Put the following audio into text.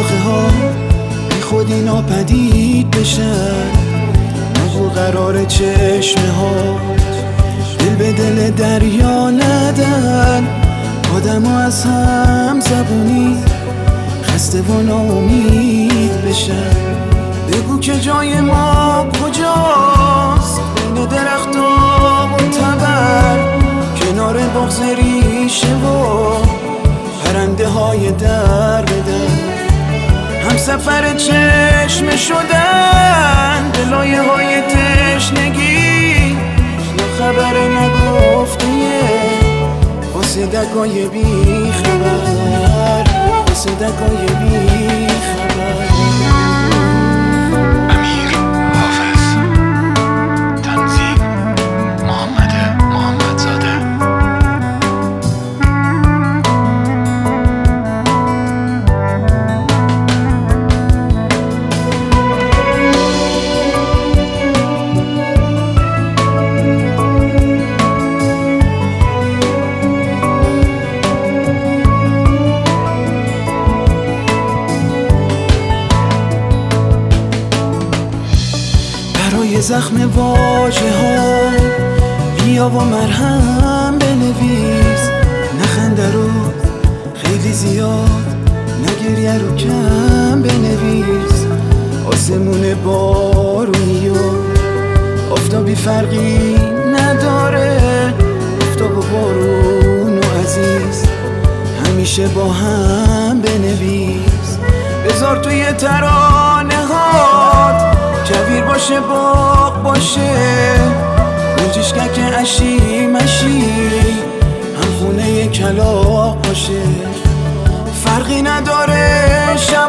شاخه ها بی خودی ناپدید بشن، نگو قرار چشمه ها دل به دل دریا ندن. آدم ها از هم زبونی خسته و ناامید بشن. بگو که جای ما کجاست، بین درخت‌ها و تبر، کنار بغض ریشه و پرنده های در به در. هم سفر چشمه شدن به لایه های تشنگی، یا خبر نگفته واسه دگای بی خبر، واسه دگای بی خبر. برای زخم واژه ها بیا و مرهم بنویس، نخنده رو خیلی زیاد، نگریه رو کم بنویس. آسمون بارونی و آفتابی فرقی نداره، آفتاب و بارون و عزیز همیشه با هم بنویس. بذار توی ترانه هات کویر باشه، باغ باشه، گنجشکک اشی مشی، هم خونه کلاغ باشه. فرقی نداره شب